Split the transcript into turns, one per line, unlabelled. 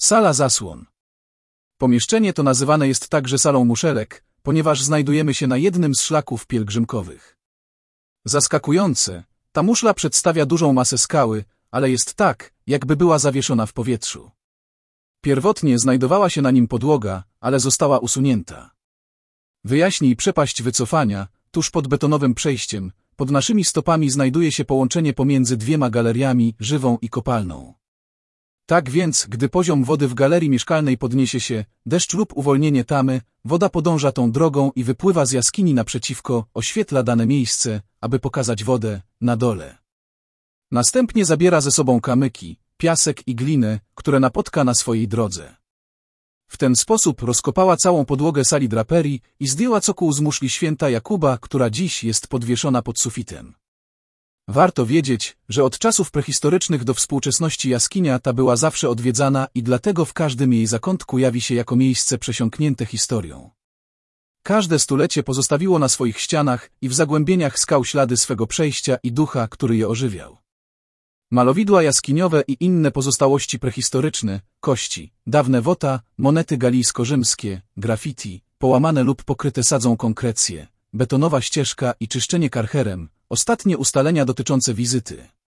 Sala zasłon. Pomieszczenie to nazywane jest także salą muszelek, ponieważ znajdujemy się na jednym z szlaków pielgrzymkowych. Zaskakujące, ta muszla przedstawia dużą masę skały, ale jest tak, jakby była zawieszona w powietrzu. Pierwotnie znajdowała się na nim podłoga, ale została usunięta. Wyjaśnij przepaść wycofania, tuż pod betonowym przejściem, pod naszymi stopami znajduje się połączenie pomiędzy dwiema galeriami, żywą i kopalną. Tak więc, gdy poziom wody w galerii mieszkalnej podniesie się, deszcz lub uwolnienie tamy, woda podąża tą drogą i wypływa z jaskini naprzeciwko, oświetla dane miejsce, aby pokazać wodę na dole. Następnie zabiera ze sobą kamyki, piasek i glinę, które napotka na swojej drodze. W ten sposób rozkopała całą podłogę sali draperii i zdjęła cokół z muszli święta Jakuba, która dziś jest podwieszona pod sufitem. Warto wiedzieć, że od czasów prehistorycznych do współczesności jaskinia ta była zawsze odwiedzana i dlatego w każdym jej zakątku jawi się jako miejsce przesiąknięte historią. Każde stulecie pozostawiło na swoich ścianach i w zagłębieniach skał ślady swego przejścia i ducha, który je ożywiał. Malowidła jaskiniowe i inne pozostałości prehistoryczne, kości, dawne wota, monety galijsko-rzymskie, graffiti, połamane lub pokryte sadzą konkrecje, betonowa ścieżka i czyszczenie karcherem, ostatnie ustalenia dotyczące wizyty.